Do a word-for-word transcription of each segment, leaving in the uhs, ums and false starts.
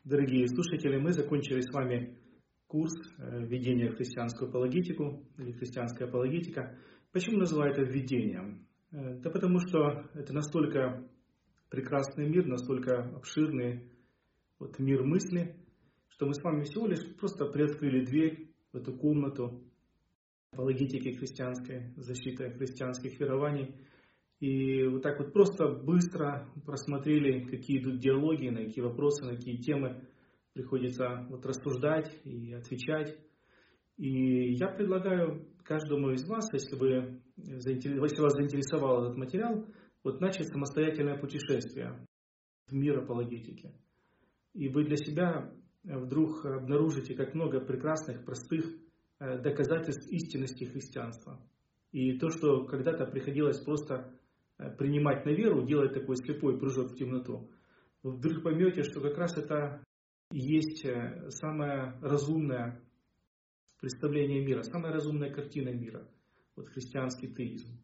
Дорогие слушатели, мы закончили с вами курс «Введение в христианскую апологетику» или «Христианская апологетика». Почему называю это введением? Да потому что это настолько прекрасный мир, настолько обширный вот мир мысли, что мы с вами всего лишь просто приоткрыли дверь в эту комнату апологетики христианской, защиты христианских верований. И вот так вот просто быстро просмотрели, какие идут диалоги, на какие вопросы, на какие темы приходится вот рассуждать и отвечать. И я предлагаю каждому из вас, если, вы, если вас заинтересовал этот материал, вот начать самостоятельное путешествие в мир апологетики. И вы для себя вдруг обнаружите, как много прекрасных, простых доказательств истинности христианства. И то, что когда-то приходилось просто принимать на веру, делать такой слепой прыжок в темноту, вы вдруг поймете, что как раз это и есть самое разумное представление мира, самая разумная картина мира, вот христианский теизм.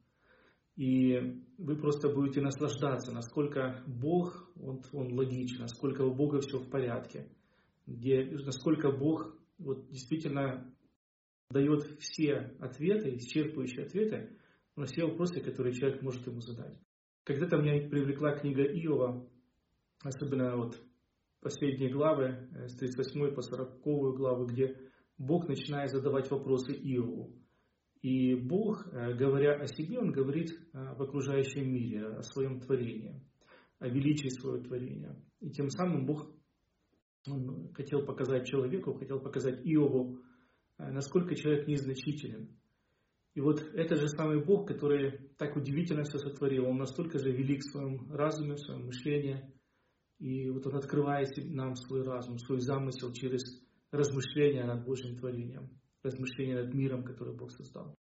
И вы просто будете наслаждаться, насколько Бог, он, он логичен, насколько у Бога все в порядке, где, насколько Бог вот, действительно дает все ответы, исчерпывающие ответы на все вопросы, которые человек может ему задать. Когда-то меня привлекла книга Иова, особенно вот последние главы, с тридцать восьмой по сороковую главу, где Бог начинает задавать вопросы Иову. И Бог, говоря о себе, Он говорит в окружающем мире, о своем творении, о величии своего творения. И тем самым Бог он хотел показать человеку, хотел показать Иову, насколько человек незначителен. И вот это же самый Бог, который так удивительно все сотворил, Он настолько же велик в своем разуме, в своем мышлении. И вот Он открывает нам свой разум, свой замысел через размышления над Божьим творением, размышления над миром, который Бог создал.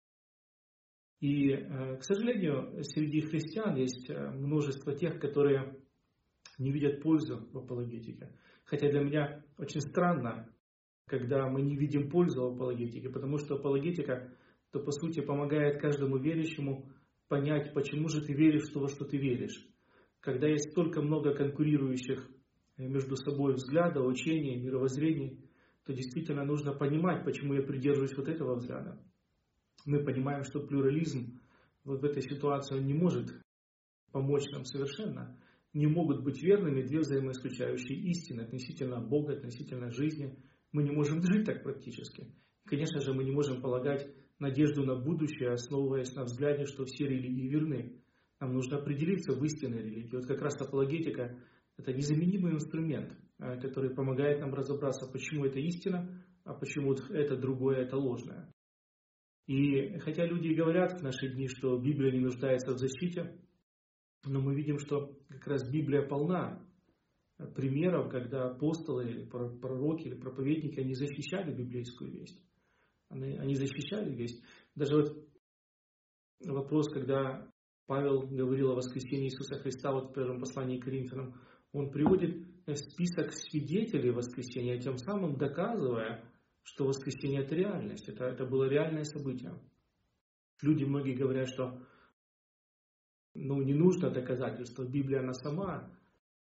И, к сожалению, среди христиан есть множество тех, которые не видят пользу в апологетике. Хотя для меня очень странно, когда мы не видим пользу в апологетике, потому что апологетика, то по сути помогает каждому верующему понять, почему же ты веришь в то, во что ты веришь. Когда есть столько много конкурирующих между собой взглядов, учений, мировоззрений, то действительно нужно понимать, почему я придерживаюсь вот этого взгляда. Мы понимаем, что плюрализм вот в этой ситуации не может помочь нам совершенно. Не могут быть верными две взаимоисключающие истины относительно Бога, относительно жизни. Мы не можем жить так практически. И, конечно же, мы не можем полагать надежду на будущее, основываясь на взгляде, что все религии верны. Нам нужно определиться в истинной религии. Вот как раз апологетика – это незаменимый инструмент, который помогает нам разобраться, почему это истина, а почему это другое, это ложное. И хотя люди говорят в наши дни, что Библия не нуждается в защите, но мы видим, что как раз Библия полна примеров, когда апостолы, или пророки, или проповедники, они защищали библейскую весть. Они, они защищали весть. Даже вот вопрос, когда Павел говорил о воскресении Иисуса Христа, вот в первом послании к Коринфянам, он приводит список свидетелей воскресения, тем самым доказывая, что воскресение это реальность, это, это было реальное событие. Люди многие говорят, что ну, не нужно доказательства, Библия она сама,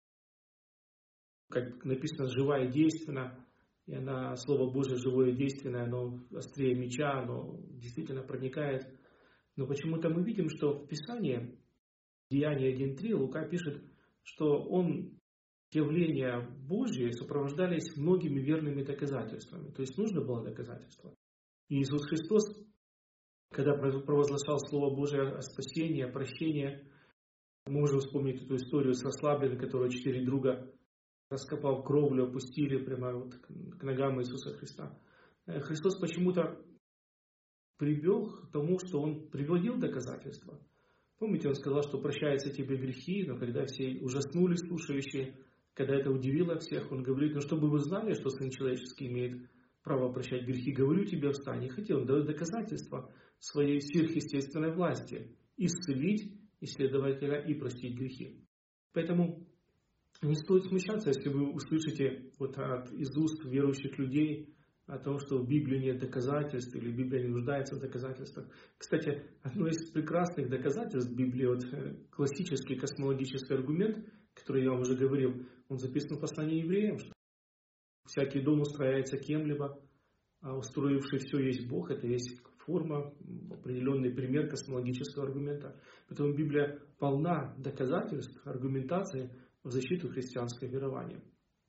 как написано, живая и действенна, и она, Слово Божие, живое и действенное, оно острее меча, оно действительно проникает. Но почему-то мы видим, что в Писании, Деяния один три, Лука пишет, что он, явления Божьи сопровождались многими верными доказательствами. То есть нужно было доказательство. И Иисус Христос, когда провозглашал Слово Божие о спасении, о прощении, мы можем вспомнить эту историю с расслабленной, которую четыре друга, раскопав кровлю, опустили прямо вот к ногам Иисуса Христа. Христос почему-то прибег к тому, что Он приводил доказательства. Помните, Он сказал, что прощаются тебе грехи, но когда все ужаснулись слушающие, когда это удивило всех, Он говорит, ну чтобы вы знали, что Сын Человеческий имеет право прощать грехи, говорю тебе, встань. И хотел, Он дает доказательства своей сверхъестественной власти исцелить исследователя и простить грехи. Поэтому не стоит смущаться, если вы услышите вот от, из уст верующих людей о том, что в Библии нет доказательств, или Библия не нуждается в доказательствах. Кстати, одно из прекрасных доказательств Библии, вот классический космологический аргумент, который я вам уже говорил, он записан в послании евреям, всякий дом устрояется кем-либо, а устроивший все есть Бог. Это есть форма, определенный пример космологического аргумента. Поэтому Библия полна доказательств, аргументации в защиту христианского верования.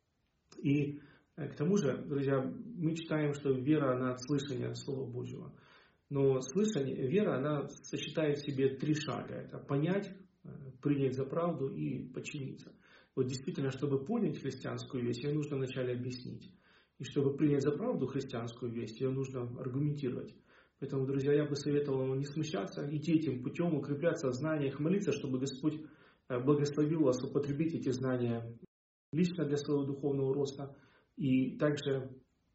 И к тому же, друзья, мы читаем, что вера, она от слышания Слова Божьего. Но слышание, вера, она сочетает в себе три шага. Это понять, принять за правду и подчиниться. Вот действительно, чтобы понять христианскую весть, ее нужно вначале объяснить. И чтобы принять за правду христианскую весть, ее нужно аргументировать. Поэтому, друзья, я бы советовал вам не смущаться, идти этим путем, укрепляться в знаниях, молиться, чтобы Господь благословил вас употребить эти знания лично для своего духовного роста и также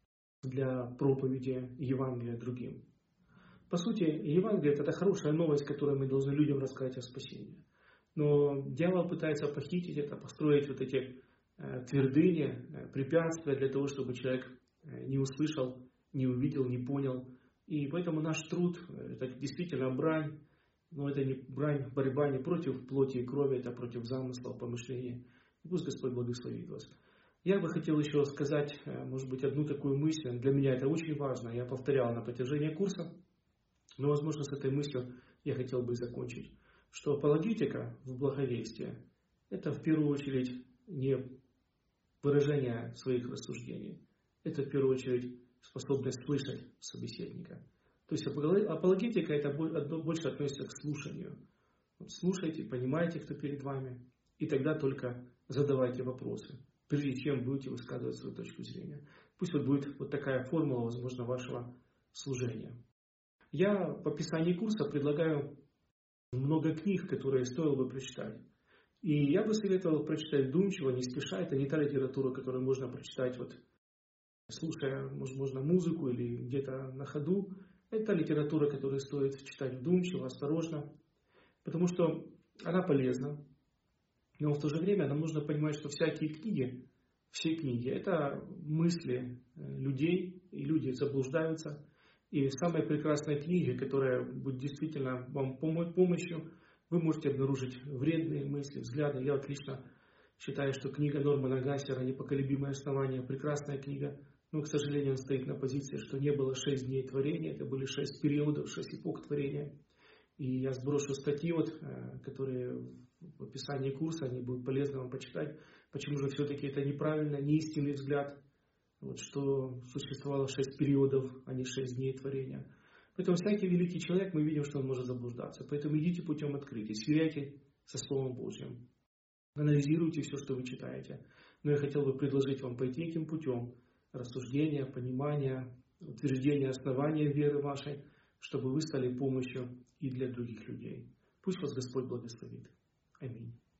для проповеди Евангелия другим. По сути, Евангелие – это хорошая новость, которую мы должны людям рассказать о спасении. Но дьявол пытается похитить это, построить вот эти э, твердыни, э, препятствия для того, чтобы человек э, не услышал, не увидел, не понял. И поэтому наш труд – это действительно брань, но это не брань, борьба не против плоти и крови, это против замыслов, помышлений. И пусть Господь благословит вас. Я бы хотел еще сказать, э, может быть, одну такую мысль. Для меня это очень важно. Я повторял на протяжении курса, но, возможно, с этой мыслью я хотел бы закончить. Что апологетика в благовестии – это в первую очередь не выражение своих рассуждений. Это в первую очередь способность слышать собеседника. То есть апологетика – это больше относится к слушанию. Слушайте, понимаете, кто перед вами, и тогда только задавайте вопросы, прежде чем будете высказывать свою точку зрения. Пусть вот будет вот такая формула, возможно, вашего служения. Я в описании курса предлагаю много книг, которые стоило бы прочитать. И я бы советовал прочитать вдумчиво, не спеша. Это не та литература, которую можно прочитать, вот, слушая, возможно, музыку или где-то на ходу. Это литература, которую стоит читать вдумчиво, осторожно, потому что она полезна. Но в то же время нам нужно понимать, что всякие книги, все книги, это мысли людей, и люди заблуждаются. И в самой прекрасной книге, которая будет действительно вам помощью, вы можете обнаружить вредные мысли, взгляды. Я отлично считаю, что книга Нормана Гассера «Непоколебимое основание» прекрасная книга, но, к сожалению, он стоит на позиции, что не было шесть дней творения, это были шесть периодов, шесть эпох творения. И я сброшу статьи, вот, которые в описании курса, они будут полезны вам почитать, почему же все-таки это неправильно, неистинный взгляд. Вот, что существовало шесть периодов, а не шесть дней творения. Поэтому всякий великий человек, мы видим, что он может заблуждаться. Поэтому идите путем открытия, сверяйте со Словом Божьим. Анализируйте все, что вы читаете. Но я хотел бы предложить вам пойти этим путем рассуждения, понимания, утверждения основания веры вашей, чтобы вы стали помощью и для других людей. Пусть вас Господь благословит. Аминь.